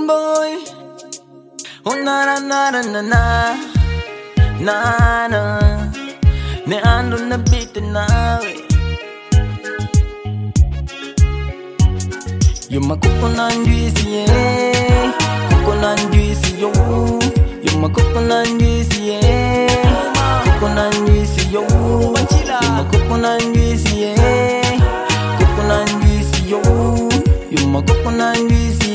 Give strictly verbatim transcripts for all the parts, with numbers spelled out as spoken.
boy. Oh na na na na na na na na. Ne ando na beat nawe. You my coconut juicy, yeah. Coconut juicy, yo. You my coconut juicy, yeah. Coconut juicy, yo. You my coconut juicy, yeah. Coconut juicy, yo. You my coconut juicy,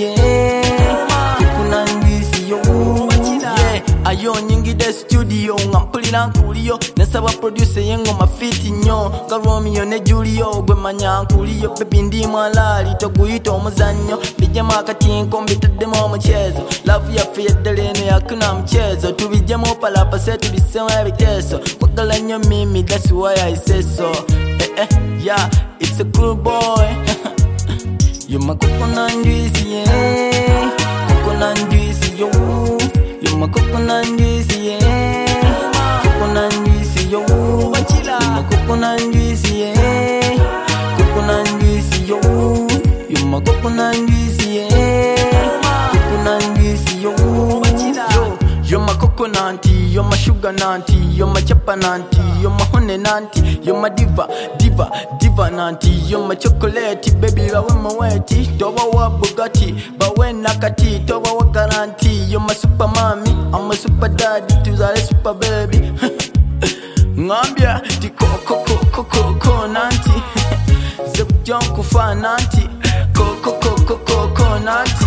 yeah. Coconut juicy, yo. Yeah. Ayo nyingi de studio ngampulira nkuliyo nesaba producer yengo mafiti nyo nga Romeo ne Julio gwe manya nkuliyo baby ndi mwalali toguyita omuzannyo bijjemu akatinko mbitaddemu omuchezo love yaffe yeddala eno yakuna mchezo tubijjemu opalapa se tubisemu ebiteeso kwagala nnyo mimi that's why I say so eh eh yeah it's a cool boy you my coconut juicy yeah coconut juicy yo you my coconut juicy, yeah. Coconut juicy, yo. You my coconut juicy, yeah. Coconut juicy, yo. You my coconut juicy, yeah. Coconut juicy, yo. Yo, you're my coconut, you're my sugar nanti, you're my chapa nanti, you're my honey nanti, you're my diva, diva, diva nanti, you're my chocolate, baby, bawe maweti, toba wa Bugatti, bawe nakati, toba wa garanti, you're my super mommy, I'm a super daddy, tuzale super baby. Ngambia, di koko koko koko nanti, zebjon kufa nanti, koko koko koko nanti.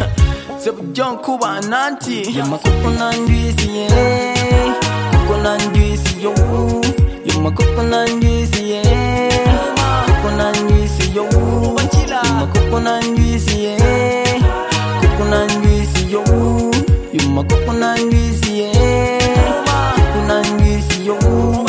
John Kuba Nanti. You my coconut juicy, yeah. Coconut juicy, yo. You my coconut juicy, yeah. Coconut juicy, yo. You my coconut juicy, yeah. Coconut juicy, yo. You my coconut juicy, yeah. Coconut juicy, yo.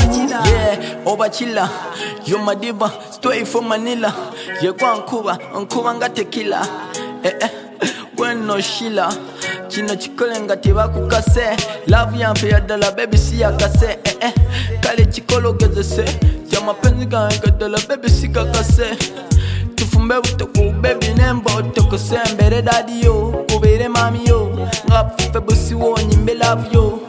Yeah, Obachilla. You my diva, straight from Manila. You go and Cuba, and Cuba nga tequila. Eh eh. When no shila chino chikole ngati bakukase love yampe yadala baby si yakase eh eh kale chikolo gezese ya mapenzi gange dala baby si kakase tufumbe butoku baby nembo tokose mbere daddy yo kubere mami yo ngafe busi wonyi mbe love yo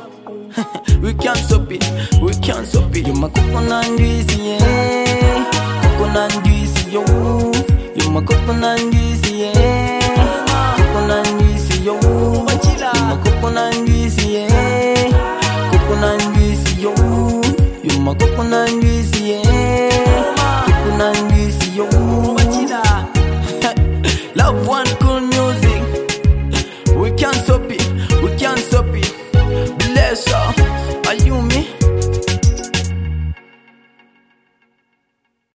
we can't stop it we can't stop it you my coconut juicy yeah coconut juicy yo you my coconut juicy yeah coconut juicy, yo. You my coconut juicy, yeah. Coconut juicy, yo. You my coconut juicy, yeah. Coconut juicy, yo. Love one cool music. We can't stop it. We can't stop it. Bless her.